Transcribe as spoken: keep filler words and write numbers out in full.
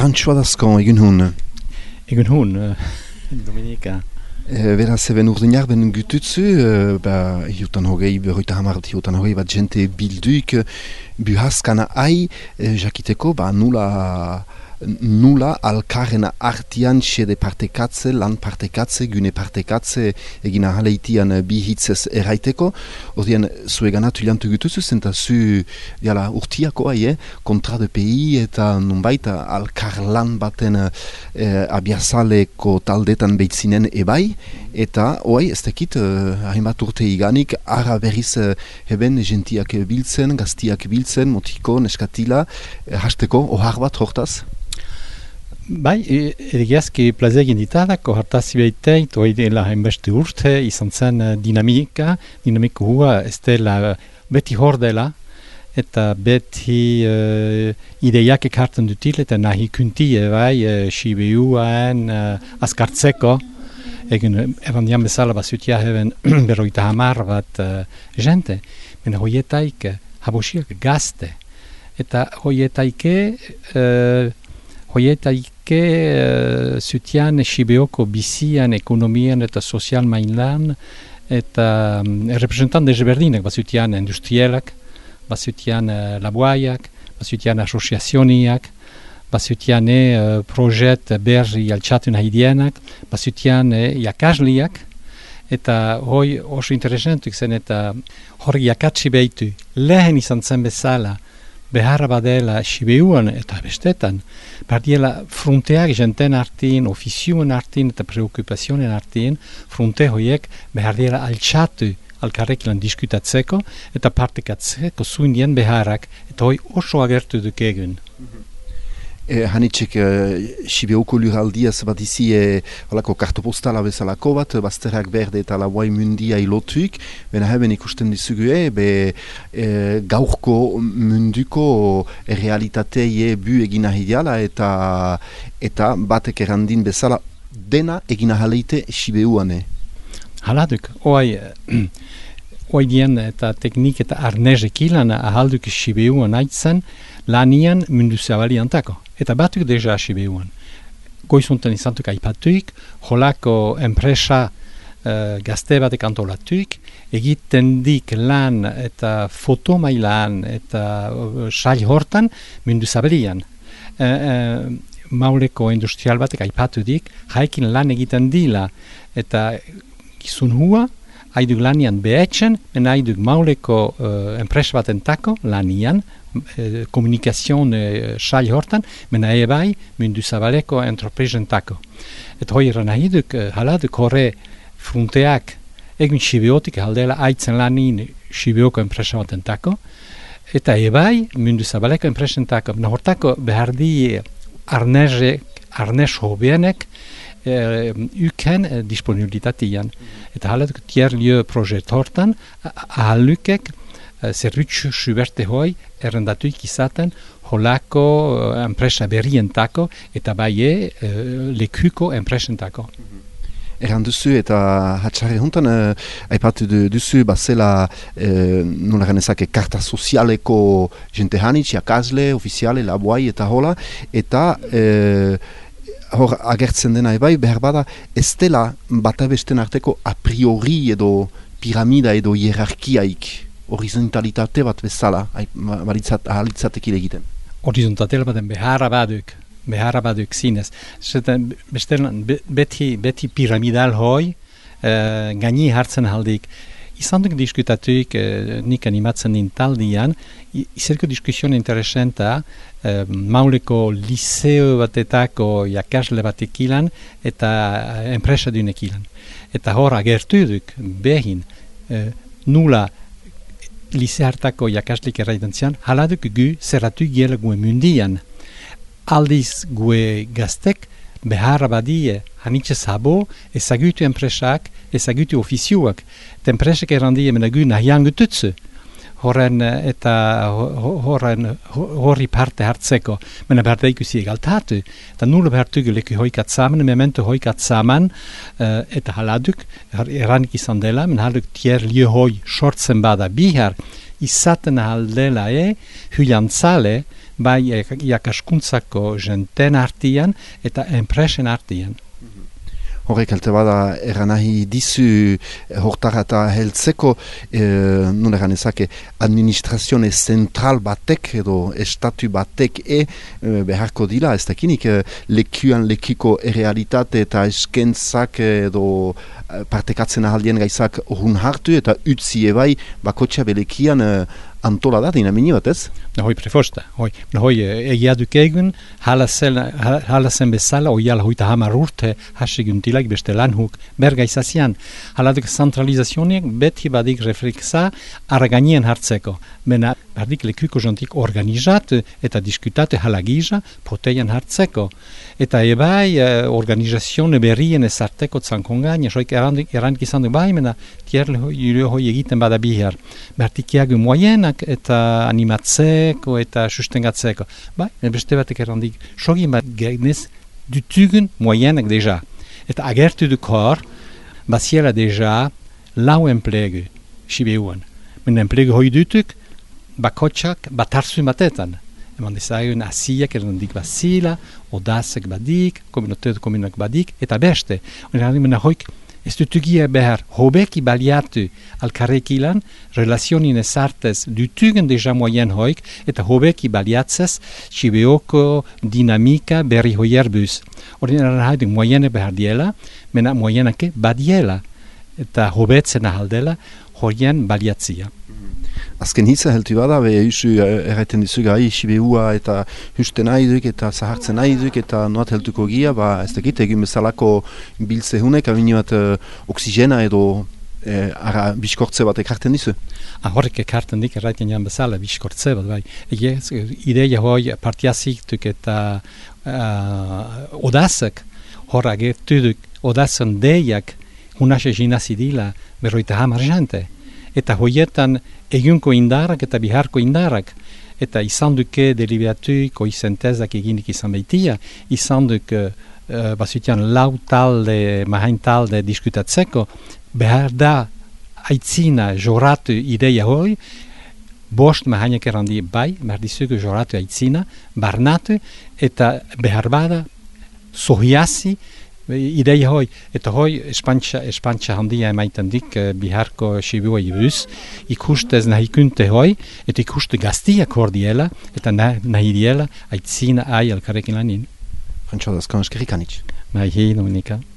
François Dascon, egun hun. Egun hun, uh, Dominika. E, beraz, eben urdinak ben gututzu, uh, ba, hiutan hogei, berroita hamart hiutan hogei bat jente bilduik, buhaskana ai, uh, jakiteko, ba, nula... nula alkarren artian xede partekatze, lan partekatze, gune partekatze egina haleitian bi hitzez erraiteko. Ordean, zu eganatu jantu gutuzu, zenta zu diala, urtiako aie, kontra de pei eta nunbait alkar lan baten eh, abiazaleko taldetan behitzinen ebai, eta oai, ez tekit, eh, hainbat urte iganik, ara berriz eh, heben gentiak biltzen, gaztiak biltzen, motiko, neskatila, eh, hasteko, ohar bat hortaz? Bai, egiazki plaze egin ditadako hartazi behitei, toa idela hainbeste urte, izan zen dinamika, dinamiko hua ez dela beti hor dela, eta beti uh, ideiak ekartzen dutil, eta nahi kuntie bai, uh, Sibiuan uh, askartzeko, egin eban dian bezala basutia heben berroita hamar bat uh, jente, mena hoietaik habosiak gazte, eta hoietaike uh, hoietaike uh, zutian Sibioko bizian, ekonomian eta sozial mainlan, eta um, representan desberdinak, bazutian industrielak, bazutian uh, laboaiak, bazutian asoziazioniak, bazutian uh, projet berri altxatu nahi dienak, bazutian uh, jakasliak, eta hoi oso interesantuk zen, eta hori jakatsi behitu, lehen izan zen bezala, beharra badela Sibiuan eta bestetan, bardiela fronteak jenten artin, ofizioen artin eta preokupazioen artin, fronte hoiek behar diela altxatu alkarrekilan diskutatzeko eta partekatzeko zuindien beharrak, eta hoi oso agertu duk egun. E, Hanitxek, e, Sibioko luraldiaz bat izi e, holako kartopostala bezalako bat, bazterrak berde eta lauai mundia ilotuik, bena heben ikusten dizugue, be e, gaurko munduko realitatei bu egina hidiala eta eta batek errandin bezala dena egina haleite Sibiuane. Haladuk, oai, oai dien eta teknik eta arnezek ilan ahalduk Sibiuan aitzen lanian mundu zabali antako. Eta batuk deja Sibiuan. Goizuntan izantuk aipatuik, holako enpresa uh, gazte batek antolatuik, egiten dik lan eta fotomailan eta uh, sail hortan mundu zabalian. Uh, uh, mauleko industrial batek aipatu dik, haikin lan egiten dila, eta gizun hua, haiduk lanian behetzen, men haiduk mauleko uh, enpresa batentako lanian, eh, komunikazion eh, sail hortan, mena ebai mundu zabaleko entreprisentako. Eta hoi eran ahiduk, eh, haladuk horre fronteak egun Sibiotik aldela aitzen lanin Sibioko enpresa batentako, eta ebai mundu zabaleko enpresentako. Mena hortako behar di arnezek, arnez hobienek, Uh, uken uh, disponibilitatian. Eta haladuk tierlio projet hortan, ahalukek uh, zerbitzu suberte hoi errendatuik izaten holako uh, enpresa berrientako eta baie uh, lekuko enpresentako. Erran duzu eta hatxarri hontan uh, aipatu du, duzu bazela uh, nola genezake karta sozialeko jente hanitz, jakazle, ofiziale, laboai eta hola, eta uh, hor agertzen dena ebai, behar bada, ez dela bata besten arteko a priori edo piramida edo hierarkiaik, horizontalitate bat bezala, ahalitzatekile egiten. Horizontatel baten beharra baduk, beharra baduk zinez. Zeten, bestelan, beti, beti piramidal hoi, uh, gaini hartzen haldik. Izan duk diskutatuik, uh, nik animatzen din taldian, izerko diskusioen interesenta, uh, mauleko liceo batetako jakasle batek ilan, eta uh, enpresa dunek ilan. Eta hor agertu duk, behin, uh, nula liceo hartako jakaslik erraidantzian, haladuk gu zerratu giela gue mundian. Aldiz gue gaztek, beharra badie, hanitxe zabo, ezagutu enpresak, ezagutu ofizioak. Eta enpresak errandie menagu nahian gututzu. Horren eta horren horri parte hartzeko. Mena behar da ikusi egaltatu. Eta nula behar tugu leku hoikat zaman, memento hoikat zaman, uh, eta haladuk, erranik izan dela, men haladuk tier lio hoi sortzen bada bihar, izaten aldela e, huiantzale, bai iakaskuntzako jenten artian eta enpresen artian. Horrek elte bada eranahi dizu hortara eta heltzeko e, nuna ganezake administrazione zentral batek edo estatu batek e, e beharko dila ez dakinik e, lekuan lekiko errealitate eta eskentzak edo partekatzen ahaldien gaizak horun hartu eta utzi ebai bakotxa belekian e, antola da dinamini bat ez? Hoi prefosta, hoi, hoi egia duk egun, hala zen bezala, oi ala hoita hamar urte hasigun tilak beste lanhuk berga izazian. Hala duk centralizazioniek beti badik reflexa arganien hartzeko. Bena badik lekuko jontik organizatu eta diskutate hala gisa proteian hartzeko. Eta ebai organizazione berrien ezarteko zankongain, esoik erandik izan du bai, mena tierle hoi egiten bada bihar. Bertikiagu moienak eta animatzeko eta sustengatzeko. Bai, beste batek errandik, sogin bat genez dutugun moienak deja. Eta agertu duk hor, baziela deja lau enplegu Sibeuan. Men enplegu hoi dutuk, bakotxak batarzu batetan. Eman dezagun asiak errandik bazila, odazek badik, kominotetu kominak badik, eta beste. Errandik hoik, ez dutugia behar hobeki baliatu alkarrekilan, relazionin ezartez dutugen deja moien hoik, eta hobeki baliatzez Sibeoko dinamika berri hoier buz. Ordin errandik moiene behar diela, mena moienake badiela, eta hobetzen ahaldela hoien baliatzia. Azken hitza heltu bada, be isu erraiten dizu gai Sibeua eta husten nahi eta zahartzen nahi eta noat heltuko gia, ba ez dakit egin bezalako biltze hunek, abini bat uh, oksigena edo eh, ara biskortze bat ekarten dizu? Ah, horrek ekarten dik erraiten jan bezala biskortze bat, bai. Ege, ideia hoi partiaziktuk eta uh, odazek, horra gertuduk odazen deiak hunase jinazidila berroita hamar jante. Eta hoietan egunko indarrak eta biharko indarrak, eta izan duke deliberatuko izentezak eginik izan behitia, izan duk uh, basutian lau talde, mahain talde diskutatzeko, behar da aitzina joratu ideia hoi, bost mahainak errandi bai, behar dizuko joratu aitzina, barnatu, eta behar bada sohiasi, ideia hoi, eta hoi espantxa, espantxa handia emaiten dik biharko Sibua ibuz, ikustez nahi kunte hoi, eta ikuste gaztiak hor diela, eta nahi diela aitzina ai alkarrekin lanin. Frantxo, dazkan eskerrik anitz. Nahi, Dominika.